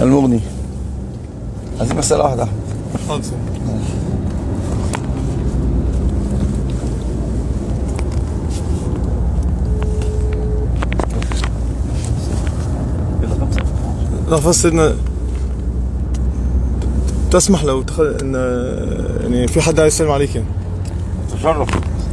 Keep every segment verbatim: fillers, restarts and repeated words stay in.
المغني. عايزين مسألة واحدة. حاضر. لا فسرنا تسمح لو تخ... ان يعني في حد عايز يسلم عليك يعني. تشرف.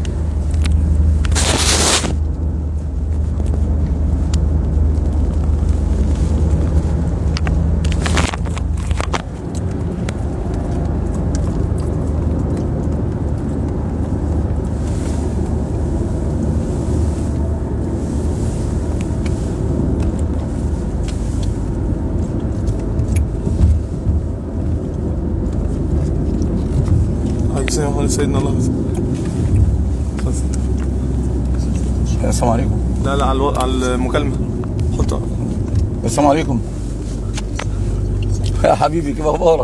سيدنا الله. السلام عليكم. لا لا على على المكالمة حطها. السلام عليكم يا حبيبي، كيف اخبارك؟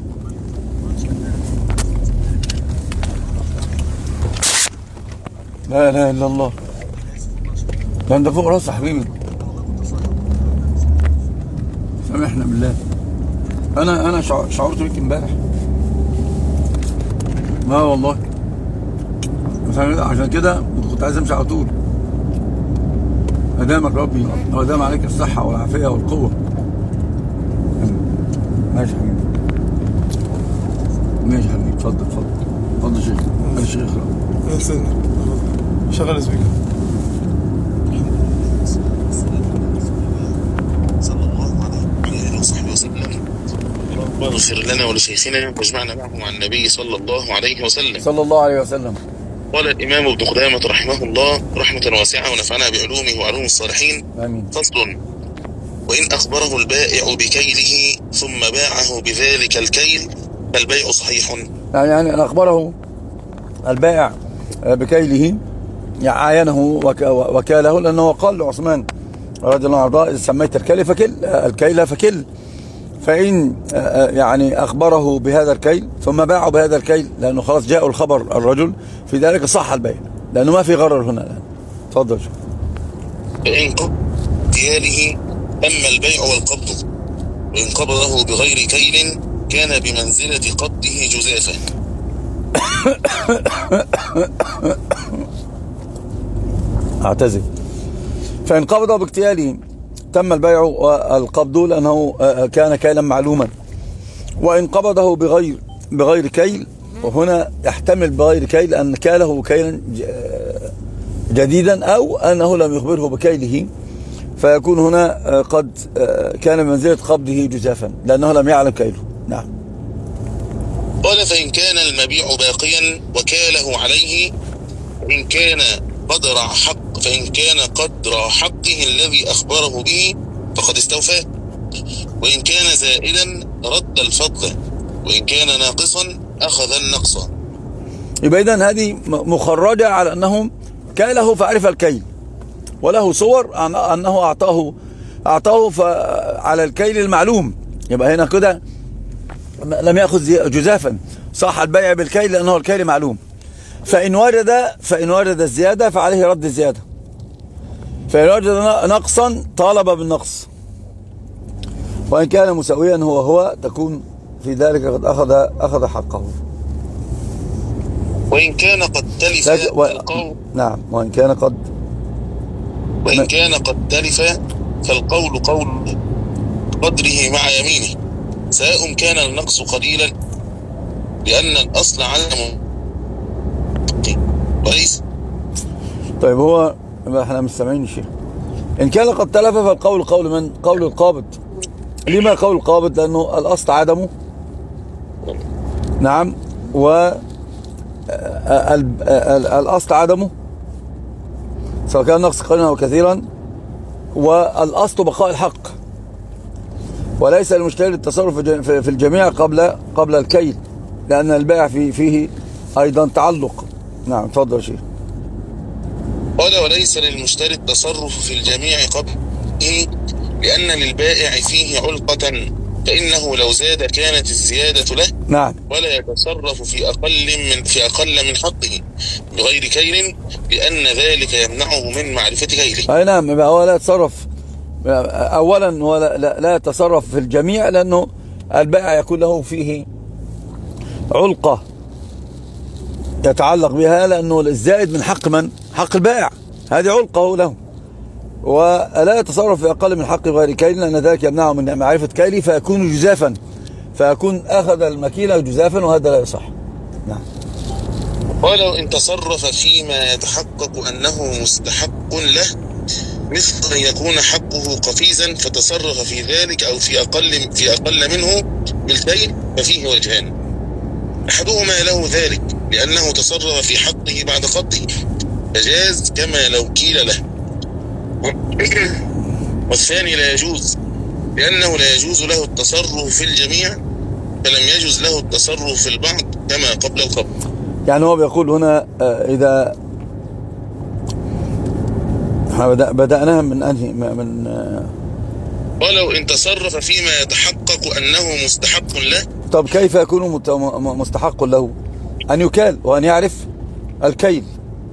لا اله الا الله، ده انت فوق راسي يا حبيبي. سامحنا بالله. انا انا شعرت بيك امبارح. لا والله، عشان كده كنت عايز امشي على طول. ادامك ربي وادام عليك الصحه والعافيه والقوه. ماشي يا حبيبي، ماشي يا حبيبي، اتفضل اتفضل اتفضل يا شيخ. يا شيخ يا سيدنا شغل سبيكر. صلى الله عليه وآله وصحبه وسلم. ربنا اغفر لنا ولشيخنا واجمعنا معه مع النبي صلى الله عليه وسلم. صلى الله عليه وسلم. قال الإمام ابن قدامة رحمه الله رحمة واسعة ونفعنا بعلومه وعلوم الصالحين. آمين. فصل: وإن أخبره البائع بكيله ثم باعه بذلك الكيل فالبيع صحيح. يعني أن أخبره البائع بكيله، عاينه وكاله، لأنه قال لعثمان رضي الله عنه: إذا سميت الكيل فكل الكيل فكل. فإن يعني أخبره بهذا الكيل ثم باعه بهذا الكيل، لأنه خلاص جاء الخبر الرجل في ذلك، صح البيع، لأنه ما في غرر هنا الآن. تفضل. فإن قبض دياله تم البيع والقبض، وإن قبضه بغير كيل كان بمنزلة قبضه جزافا. أعتذر. فإن قبضه باكتياله تم البيع والقبض، لأنه كان كيلا معلوما. وإن قبضه بغير بغير كيل، وهنا يحتمل بغير كيل أن كاله كيلا جديدا، أو أنه لم يخبره بكيله، فيكون هنا قد كان بمنزلة قبضه جزافا لأنه لم يعلم كيله. نعم. قال: فإن كان المبيع باقيا وكاله عليه، إن كان قدر حق فإن كان قدر حقه الذي أخبره به فقد استوفاه، وإن كان زائدا رد الفضل، وإن كان ناقصا أخذ النقص. يبقى إذن هذه مخرجة على أنه كاله فعرف الكيل، وله صور أنه أعطاه أعطاه على الكيل المعلوم. يبقى هنا كده لم يأخذ جزافا، صح البيع بالكيل لأنه الكيل معلوم. فإن وجد فإن وجد الزيادة فعليه رد الزيادة، فإن وجد نقصا طالب بالنقص، وإن كان مساويا هو هو تكون في ذلك قد أخذ أخذ حقه. وإن كان قد تلف و... فالقول نعم وإن كان قد وإن كان قد تلف فالقول قول قدره مع يمينه، سواء كان النقص قليلا، لأن الأصل عدم وليس. طيب هو احنا مش سامعين الشيخ. إن كان قد تلف فالقول قول من؟ قول القابض. لما قول القابض؟ لأنه الأصل عدمه. نعم. و الأصل عدمه سواء كان نقص قليلا أو كثيرا، والأصل بقاء الحق، وليس المشتري التصرف في الجميع قبل قبل الكيل، لأن البيع فيه فيه أيضا تعلق. نعم تفضل يا شيخ. قال: وليس للمشتري التصرف في الجميع قبله، لأن للبائع فيه علقة، فإنه لو زاد كانت الزيادة له. نعم. ولا يتصرف في أقل من في أقل من حقه بغير كيل، لأن ذلك يمنعه من معرفة كيله. أي نعم. يبقى هو لا يتصرف أولا هو لا, لا, لا يتصرف في الجميع، لأنه البائع يكون له فيه علقة يتعلق بها، لأنه الزائد من حق من؟ حق البائع، هذه علقه له. ولا يتصرف في أقل من حق غير كيل، لأن ذلك يمنعه من معرفة كيله فيكون جزافا، فيكون أخذ المكيلة جزافا، وهذا لا يصح. نعم. ولو إن تصرف فيما يتحقق أنه مستحق له، مثل أن يكون حقه قفيزا فتصرف في ذلك، أو في أقل في أقل منه بالكيل، ففيه وجهان: أحدهما له ذلك لأنه تصرف في حقه بعد قبضه فجاز كما لو كيل له، والثاني لا يجوز لأنه لا يجوز له التصرف في الجميع، فلم يجوز له التصرف في البعض كما قبل القبض. يعني هو بيقول هنا إذا بدأناها من أنهي من ولو إن تصرف فيما يتحقق أنه مستحق له. طب كيف يكون مستحق له؟ أن يكال وأن يعرف الكيل.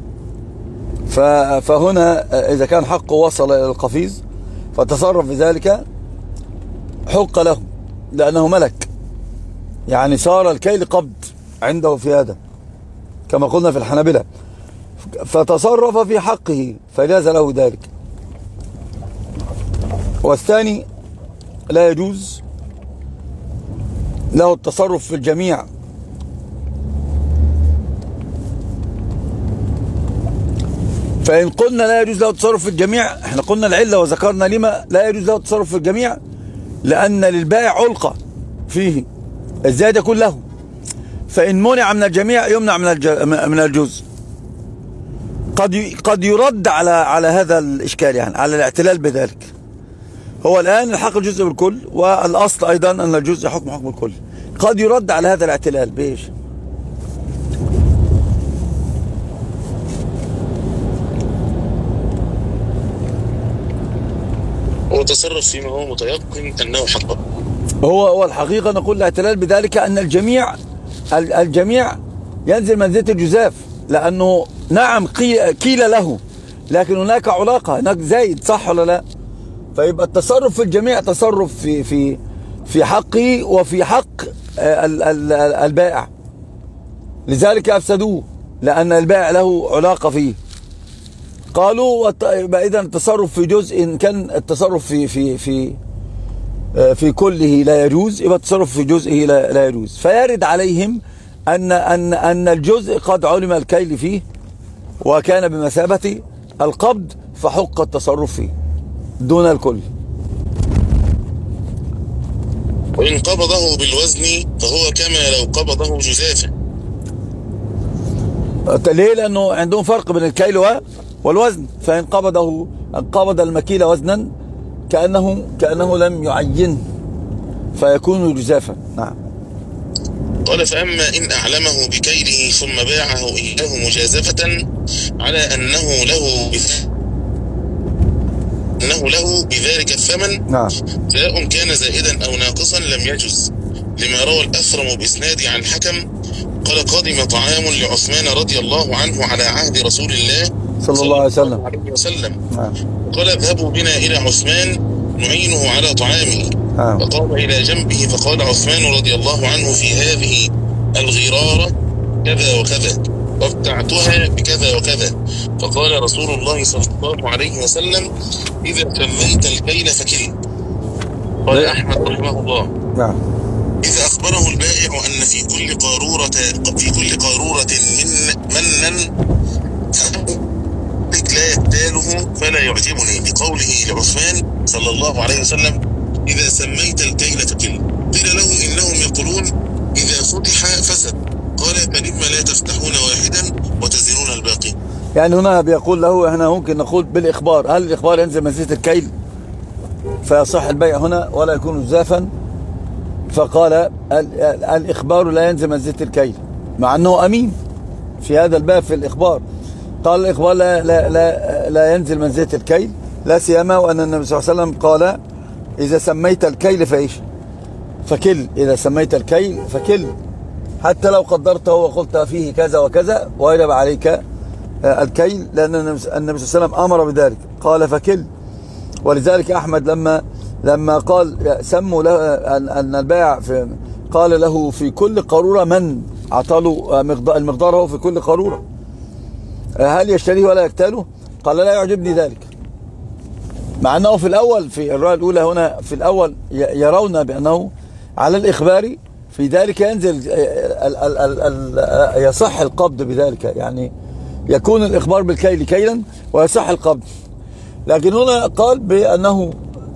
فهنا إذا كان حقه وصل إلى القفيز فتصرف بذلك حق له، لأنه ملك، يعني صار الكيل قبض عنده في هذا كما قلنا في الحنابلة، فتصرف في حقه فجاز له ذلك. والثاني لا يجوز له التصرف في الجميع، فإن قلنا لا يجوز له التصرف في الجميع، احنا قلنا العلة وذكرنا لما لا يجوز له التصرف في الجميع، لأن للبائع علقة فيه، الزائد يكون له، فإن منع من الجميع يمنع من من الجزء. قد قد يرد على على هذا الإشكال، يعني على الاعتلال بذلك. هو الآن الحق الجزء بالكل، والأصل أيضا أن الجزء حكم حكم الكل. قد يرد على هذا الاعتلال بإيش؟ هو تصرف فيما هو متيقن أنه حق. هو هو الحقيقة نقول الاعتلال بذلك أن الجميع الجميع ينزل منزلة الجزاف، لأنه نعم كيل له، لكن هناك علاقة، هناك زايد، صح ولا لا؟ فيبقى التصرف في الجميع تصرف في في في حقه وفي حق البائع، لذلك أفسدوه، لأن البائع له علاقة فيه. قالوا يبقى إذا التصرف في جزء، إن كان التصرف في في في في كله لا يجوز، يبقى التصرف في جزئه لا, لا يجوز. فيرد عليهم أن أن أن الجزء قد علم الكيل فيه وكان بمثابة القبض، فحق التصرف فيه دون الكل. وإن قبضه بالوزن فهو كما لو قبضه جزافا. ليه؟ لأنه عندهم فرق بين الكيل والوزن، فإن قبضه قبض المكيل وزنا كأنه كأنه لم يعين فيكون جزافا. نعم. قال: فأما إن أعلمه بكيله ثم باعه إياه مجازفة على أنه له أنه له بذلك الثمن، نعم، سواء كان زائدا أو ناقصا لم يجز، لما روى الأثرم بإسناد عن حكم قال: قدم طعام لعثمان رضي الله عنه على عهد رسول الله صلى الله عليه وسلم, عليه وسلم. نعم. قال: اذهبوا بنا إلى عثمان نعينه على طعامه. نعم. فقام إلى جنبه فقال عثمان رضي الله عنه: في هذه الغرارة كذا وكذا، وابتعتها بكذا وكذا. فقال رسول الله صلى الله عليه وسلم: إذا سميت الكيل فكل. قال أحمد رحمه الله: نعم. إذا أخبره البائع أن في كل قارورة في كل قارورة من منا لا يكتاله فلا يعجبني، بقوله لعثمان صلى الله عليه وسلم: إذا سميت الكيل فكل. قيل له: إنهم يقولون إذا فتح فسد. قال: فلما لا تفتحون واحدا وتزنون الباقي. يعني هنا بيقول له احنا ممكن نقول بالإخبار، هل الإخبار ينزل منزلة الكيل فيصح البيع هنا ولا يكون جزافا؟ فقال الإخبار لا ينزل منزلة الكيل، مع أنه أمين في هذا الباب في الإخبار. قال الإخبار لا, لا, لا, لا ينزل منزلة الكيل، لا سيما وأن النبي صلى الله عليه وسلم قال: إذا سميت الكيل فإيش؟ فكل. إذا سميت الكيل فكل، حتى لو قدرته وقلت فيه كذا وكذا ويجب عليك الكيل، لأن النبي صلى الله عليه وسلم أمر بذلك، قال فكل. ولذلك أحمد لما لما قال سموا له أن أن البائع في قال له في كل قارورة من عطاله المقدار هو في كل قارورة هل يشتريه ولا يكتاله؟ قال لا يعجبني ذلك. مع أنه في الأول في الرواية الأولى هنا في الأول يرون بأنه على الإخبار في ذلك ينزل ال ال ال ال يصح القبض بذلك، يعني يكون الإخبار بالكيل كيلا ويصح القبض. لكن هنا قال بأنه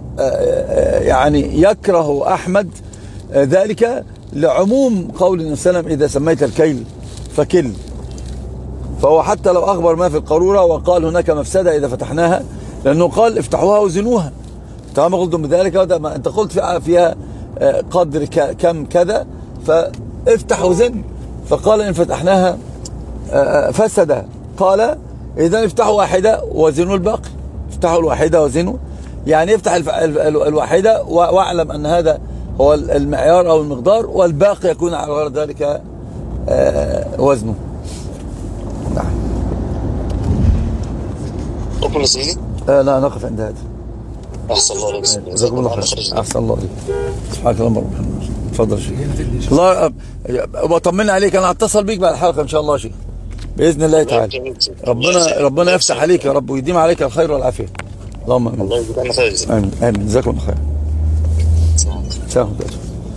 يعني يكره أحمد ذلك لعموم قول النبي صلى الله عليه وسلم إذا سميت الكيل فكل. فهو حتى لو أخبر ما في القارورة وقال هناك مفسدة إذا فتحناها، لأنه قال افتحوها وزنوها طالما قلتم بذلك، ما أنت قلت فيها قدر كم كذا فافتح وزن، فقال إن فتحناها فسد، قال إذا افتحوا واحدة وزنوا الباقي، افتحوا الواحدة وزنوا، يعني افتح الواحدة واعلم أن هذا هو المعيار أو المقدار، والباقي يكون على غير ذلك وزنه. نعم. أكمل سيدي؟ آه لا نقف عند هذا. أحسن الله عليك. جزاكم الله خير. أحسن الله عليك. سبحانك اللهم وبحمدك. تفضل شيخ. الله وطمنا عليك، أنا هتصل بيك بعد الحلقة إن شاء الله شيخ بإذن الله تعالى. ربنا ربنا يفتح عليك يا رب ويديم عليك الخير والعافية. اللهم آمين. الله يجزاك خير. آمين آمين. جزاكم الله خير. سلام.